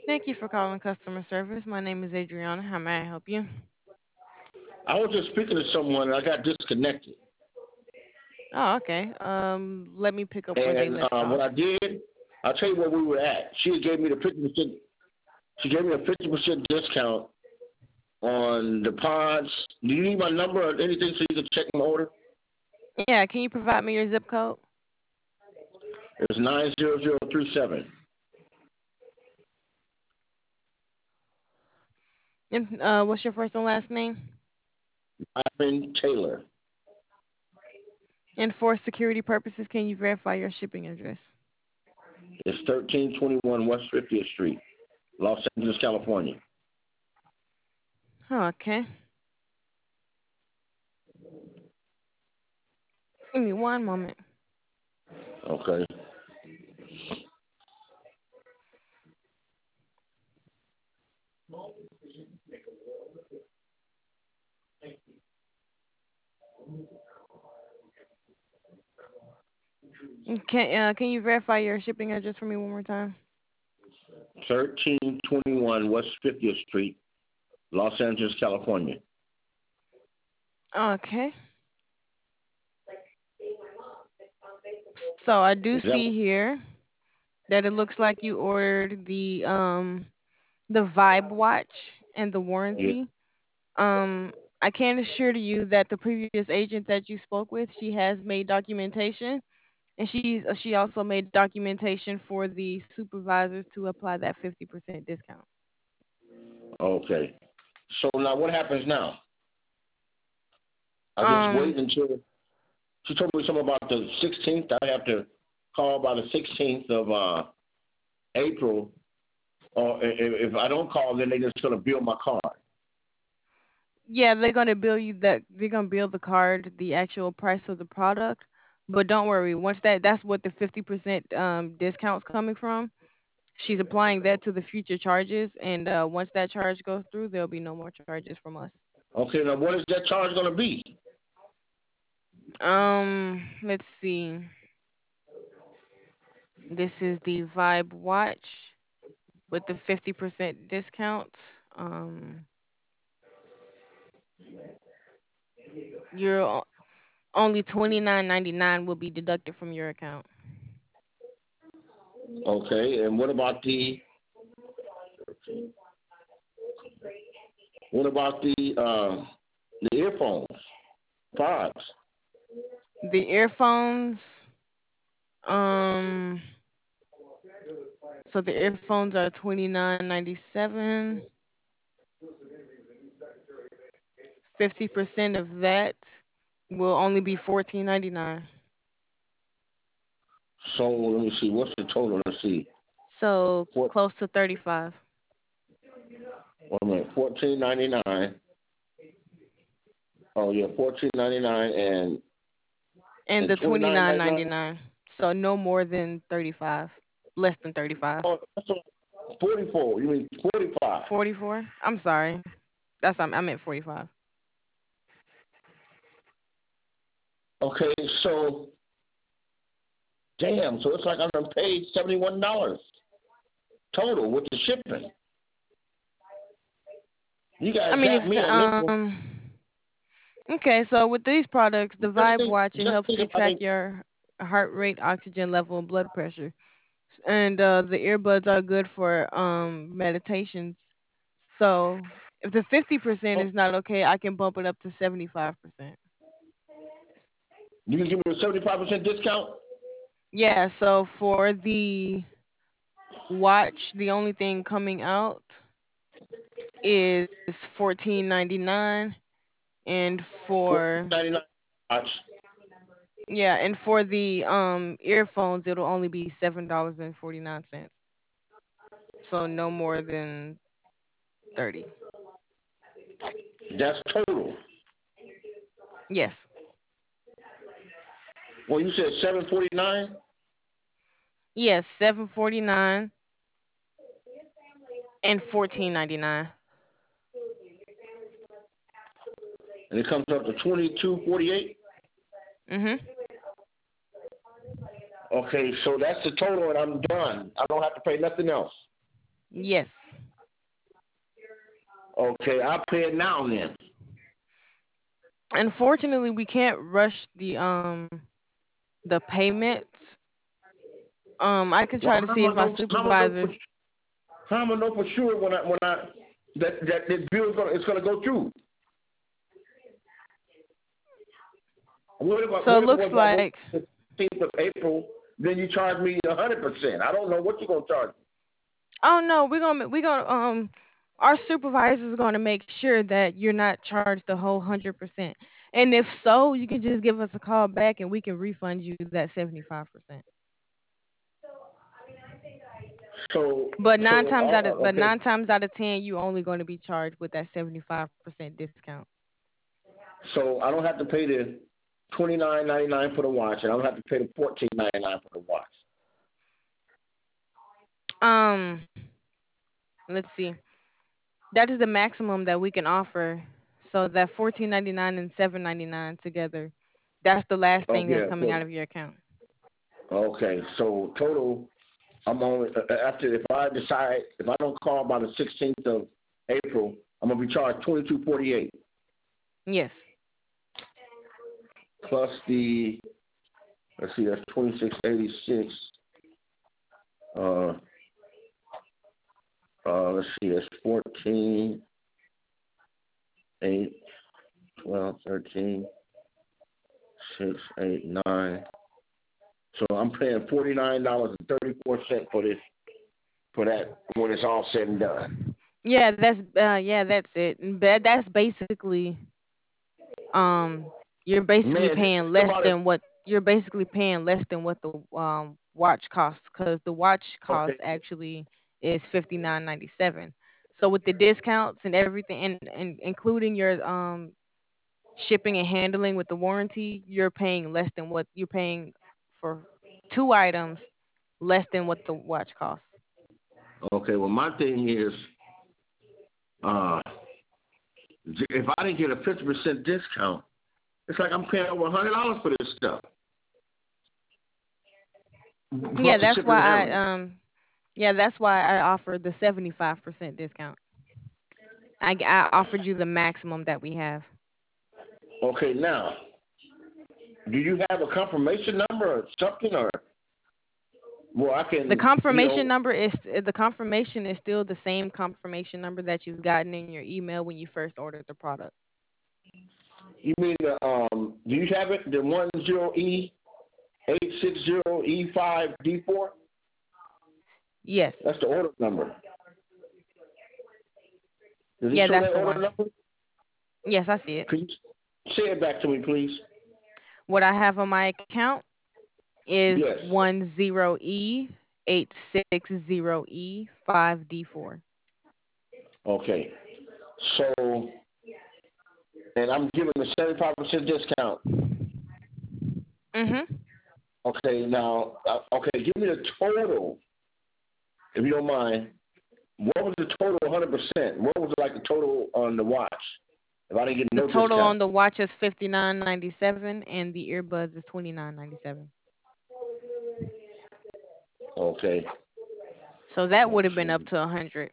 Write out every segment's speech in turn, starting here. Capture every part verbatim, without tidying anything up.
Thank you for calling customer service. My name is Adriana. How may I help you? I was just speaking to someone and I got disconnected. Oh, okay. Um, let me pick up where they And left uh, off. what I did, I'll tell you where we were at. She gave me the fifty percent. She gave me a fifty percent discount on the pods. Do you need my number or anything so you can check my order? Yeah, can you provide me your zip code? It's nine zero zero three seven. And uh, what's your first and last name? Ivan Taylor. And for security purposes, can you verify your shipping address? It's thirteen twenty-one West fiftieth Street, Los Angeles, California. Oh, okay. Give me one moment. Okay. Can uh, can you verify your shipping address for me one more time? thirteen twenty-one West fiftieth Street, Los Angeles, California. Okay. So I do Is that see here that it looks like you ordered the um the Vibe watch and the yeah. warranty. Um, I can assure you that the previous agent that you spoke with, she has made documentation, and she's uh, she also made documentation for the supervisors to apply that fifty percent discount. Okay. So now what happens now? I just Um, wait until she told me something about the sixteenth. I have to call by the sixteenth of uh, April, or i- if I don't call, then they just gonna bill my card. yeah, they're gonna bill you that they're gonna bill the card the actual price of the product, but don't worry. Once that that's what the fifty percent um discount's coming from. She's applying that to the future charges, and uh, once that charge goes through, there'll be no more charges from us. Okay, now what is that charge gonna be? Um, let's see. This is the Vibe watch with the fifty percent discount. Um, you're o- only twenty nine ninety nine will be deducted from your account. Okay, and what about the what about the uh, the earphones, pods? The earphones, um, so the earphones are twenty nine ninety seven. Fifty percent of that will only be fourteen ninety nine. So let me see, what's the total? Let's see. So Four, close to thirty five. wait a minute, fourteen ninety nine. Oh yeah, fourteen ninety nine and And and the twenty twenty nine nine ninety nine. ninety nine. So no more than thirty five. Less than thirty five. Oh, that's forty four. You mean forty five? Forty four? I'm sorry. That's I meant forty five. Okay, so damn, so it's like I done paid seventy one dollars total with the shipping. You guys I mean got me if on this one. um okay, so with these products, the Just Vibe think, watch it just helps think you about track it. your heart rate, oxygen level, and blood pressure. And uh the earbuds are good for um meditations. So if the fifty percent Oh, is not okay, I can bump it up to seventy-five percent. you can give me a seventy five percent discount. Yeah, so for the watch, the only thing coming out is fourteen ninety-nine, and Fourteen for ninety nine. Watch. yeah, and for the um earphones it'll only be seven dollars and forty-nine cents. So no more than thirty. That's total. Yes. Well, you said seven forty nine, Yes, seven forty-nine and fourteen ninety-nine. and it comes up to twenty two forty eight. Mhm. Okay, so that's the total, and I'm done. I don't have to pay nothing else. Yes. Okay, I'll pay it now then. Unfortunately, we can't rush the um the payments. Um, I can Well, try to how see am if I my know? How am I know for, supervisor. how am I know for sure when I when I that that this bill is gonna it's gonna go through? What if I, So what it if it looks was like like. the fifteenth of April? Then you charge me a hundred percent. I don't know what you're gonna charge. Oh no, we're gonna we're gonna um our supervisor is gonna make sure that you're not charged the whole hundred percent. And if so, you can just give us a call back and we can refund you that seventy five percent. So But so nine times out of uh, but okay. nine times out of ten, you only going to be charged with that seventy five percent discount. So I don't have to pay the twenty nine ninety nine for the watch, and I don't have to pay the fourteen ninety nine for the watch. Um, let's see. That is the maximum that we can offer. So that fourteen ninety nine and seven ninety nine together, that's the last Oh thing that's yeah. coming So out of your account. okay. So total, I'm only uh, after if I decide if I don't call by the sixteenth of April, I'm gonna be charged twenty two forty eight Yes. plus the let's see that's twenty six eighty six. Uh, uh, let's see that's fourteen, eight, twelve, thirteen, six, eight, nine. So I'm paying forty nine dollars and thirty four cents for this for that when it's all said and done. Yeah, that's uh yeah, that's it. And But that's basically um you're basically Man, just paying think less about it. than what you're basically paying less than what the um watch costs, cuz the watch Okay, cost actually is fifty nine ninety seven. So with the discounts and everything, and, and including your um shipping and handling with the warranty, you're paying less than what you're paying for two items, less than what the watch costs. okay. Well, my thing is, uh, if I didn't get a fifty percent discount, it's like I'm paying over a hundred dollars for this stuff plus Yeah, the that's shipping why and I handling. um yeah, that's why I offered the seventy-five percent discount. I, I offered you the maximum that we have. Okay, now, do you have a confirmation number or something, or well, I The can, you confirmation know, number is the confirmation is still the same confirmation number that you've gotten in your email when you first ordered the product. you mean the um, do you have it the one zero E eight six zero E five D four? Yes. That's the order number. Does it Yeah, show that's that the order one. number? Yes, I see it. Can you say it back to me, please? What I have on my account is Yes. one zero E eight six zero E five D four. Okay. So, and I'm giving a seventy-five percent discount. Mhm. Okay, now, uh, okay, give me the total, if you don't mind. What was the total one hundred percent? What was like the total on the watch if I didn't get The no total discount? on the watch is fifty nine ninety seven, and the earbuds is twenty nine ninety seven. Okay. So that Let's would have been up see. to a hundred.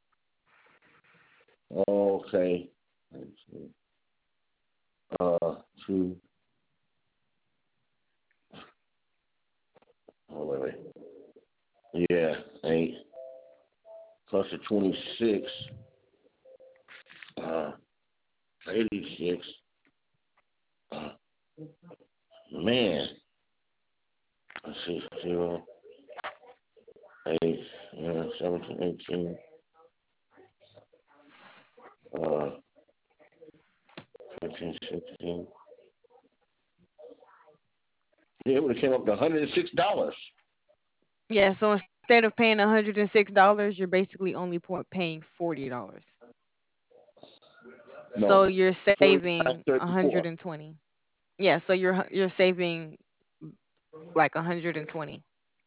Okay. Let's see. Uh, two. Oh, wait, wait. Yeah, eight plus the twenty-six. Uh, eighty-six. Uh, man. Let's see. Zero, eight, yeah, seventeen, eighteen. Uh, fifteen, sixteen. Yeah, it would have came up to one hundred six dollars. Yeah. So instead of paying one hundred and six dollars, you're basically only po- paying forty dollars. So No, you're forty-nine saving one hundred thirty-four. and twenty. Yeah. So you're hu- you're saving like one hundred and twenty.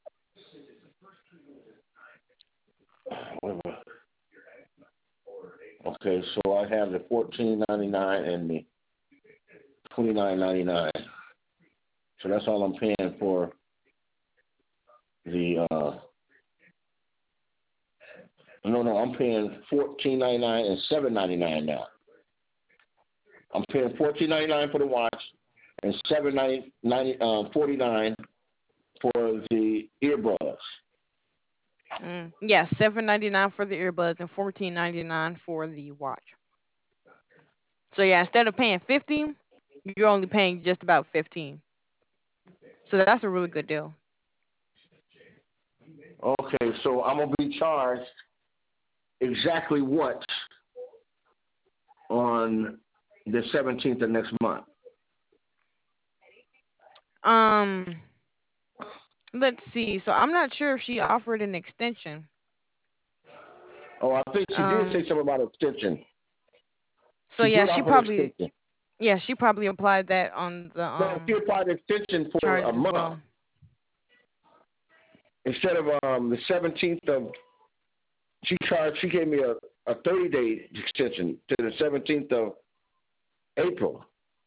Okay, so I have the fourteen ninety nine and the twenty nine ninety nine. So that's all I'm paying for the uh No, no, I'm paying fourteen ninety nine and seven ninety nine now. I'm paying fourteen ninety nine for the watch and seven ninety ninety uh, forty nine for the earbuds. Mm. Yeah, seven ninety nine for the earbuds and fourteen ninety nine for the watch. So yeah, instead of paying fifty, you're only paying just about fifteen. So that's a really good deal. Okay, so I'm gonna be charged exactly what on the seventeenth of next month. Um, let's see. So I'm not sure if she offered an extension. Oh, I think she did say Um, something about extension. so She yeah, did she offer probably extension. yeah, she probably applied that on the No, she um applied extension for a charges as month well. instead of um the seventeenth of. She charged. She gave me a a thirty day extension to the seventeenth of April.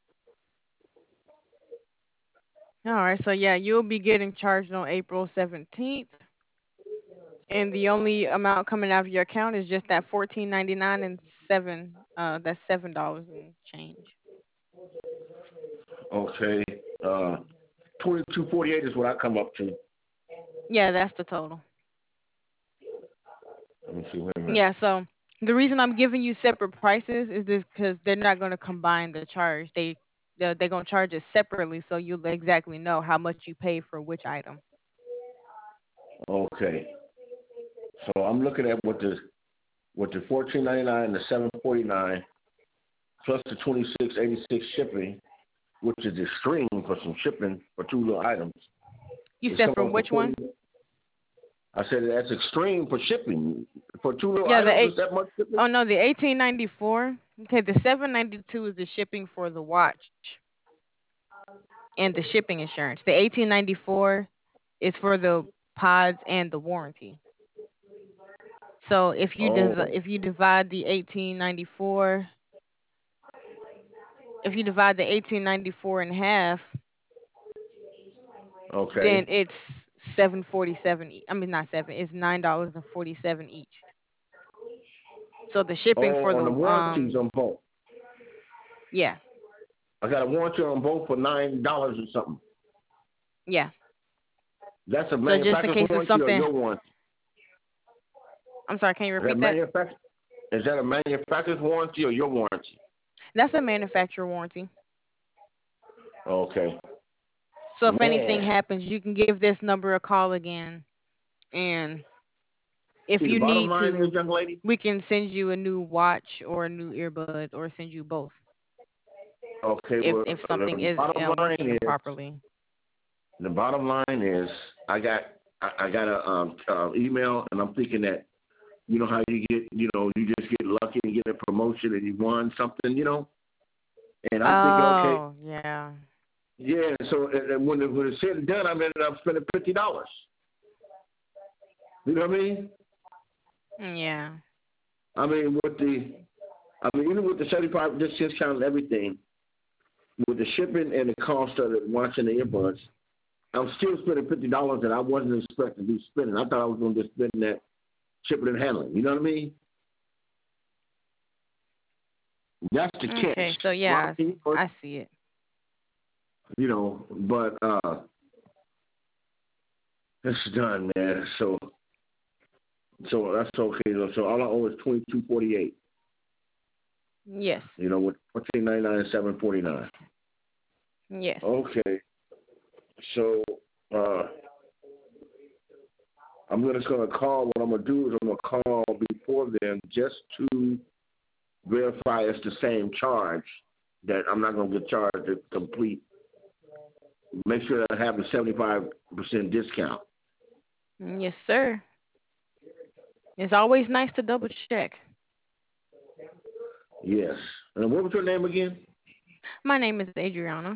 All right, so yeah, you'll be getting charged on April seventeenth, and the only amount coming out of your account is just that fourteen ninety nine and seven uh that's seven dollars and change. Okay, uh, twenty two forty eight is what I come up to. Yeah, that's the total. Let me see. Wait a minute. Yeah, so the reason I'm giving you separate prices is this because they're not going to combine the charge. They they're, they're going to charge it separately, so you'll exactly know how much you pay for which item. Okay, so I'm looking at what the with the fourteen ninety nine and the seven forty nine plus the twenty six eighty six shipping, which is extreme for some shipping for two little items. You It's said coming for up to which forty. one? I said that's extreme for shipping for two little Yeah, the items. eight Is that much shipping? oh no, the eighteen ninety four. Okay, the seven ninety two is the shipping for the watch and the shipping insurance. The eighteen ninety four is for the pods and the warranty. So if you Oh, div- if you divide the eighteen ninety-four, if you divide the eighteen ninety-four in half, then okay. it's seven forty-seven. e- I mean not seven, it's nine dollars and forty-seven each. So the shipping Oh, for on the the warranties um on both. yeah, I got a warranty on both for nine dollars or something. yeah. That's a So just in manufacturer's case it's warranty or something, your warranty? I'm sorry, can you Is that repeat that? manufact- Is that a manufacturer's warranty or your warranty? That's a manufacturer warranty. Okay. So if anything Man. happens, you can give this number a call again, and if See, the you bottom need line is, to, young lady, we can send you a new watch or a new earbud or send you both okay, if well, if something the is bottom uh, working line is, properly. the bottom line is, I got, I, I got a um, uh, email, and I'm thinking that, you know how you get, you know, you just get lucky and get a promotion and you won something, you know, and I'm thinking, okay, Oh yeah, yeah. So and, and when it, when it's said and done, I ended up spending fifty dollars. You know what I mean? yeah. I mean, with the, I mean, even with the seventy-five discount and everything, with the shipping and the cost of it, watching the earbuds, I'm still spending fifty dollars that I wasn't expecting to be spending. I thought I was going to just spend that shipping and handling. You know what I mean? That's the catch. Okay, so A lot yeah, I of see, people, I see it. you know, but uh, it's done, man. So, so that's okay. So, so all I owe is twenty two forty eight. Yes, You know, with fourteen ninety nine and seven forty nine. yes. Okay. So, uh, I'm just gonna call. What I'm gonna do is I'm gonna call before then just to verify it's the same charge. That I'm not gonna get charged to complete. Make sure that I have the seventy-five percent discount. Yes, sir. It's always nice to double check. Yes. And what was your name again? My name is Adriana.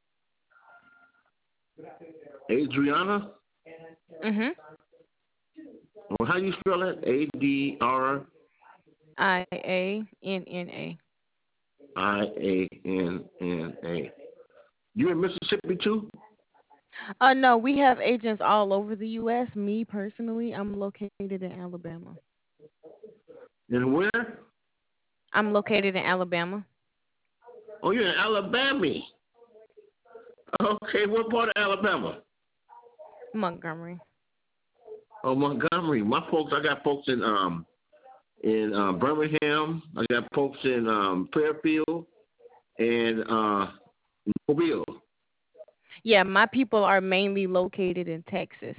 Adriana. Mhm. Well, how do you spell that? A D R I A N N A. I A N N A. You in Mississippi too? Uh no, we have agents all over the U S. Me personally, I'm located in Alabama. And where? I'm located in Alabama, Oh, you're in Alabama. Okay, what part of Alabama? Montgomery. Oh, Montgomery. My folks, I got folks in um in uh, Birmingham. I got folks in um Fairfield and uh Mobile. Yeah, my people are mainly located in Texas.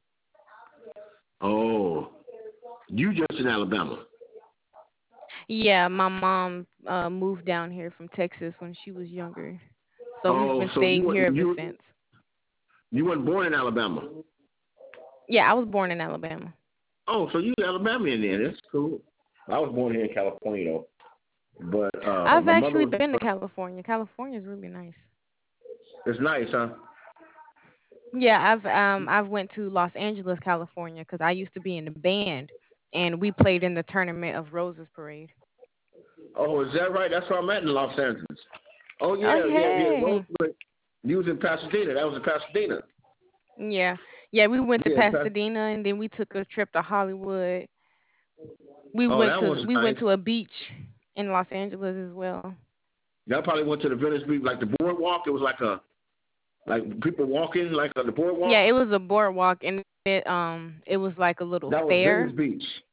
Oh, you just in Alabama. Yeah, my mom uh, moved down here from Texas when she was younger, so we've Oh, been so you staying here weren't ever you since. you weren't born in Alabama. Yeah, I was born in Alabama. Oh, so you Alabamian then? That's cool. I was born here in California though, but uh, I've my mother actually was. been to California. California is really nice. It's nice, huh? Yeah, I've um I've went to Los Angeles, California, because I used to be in the band, and we played in the tournament of Roses Parade. Oh, is that right? That's where I'm at in Los Angeles. Oh Oh, yeah, yeah, yeah. hey. Rosewood. You was in Pasadena. That was in Pasadena. Yeah, yeah, we went to Yeah. Pas- Pasadena, and then we took a trip to Hollywood. We oh, went that to was we nice. went to a beach in Los Angeles as well. Y'all probably went to the Venice Beach, like the boardwalk. It was like a like people walking like on the Yeah, boardwalk. it was a boardwalk, and it um it was like a little That was Venice fair. Beach.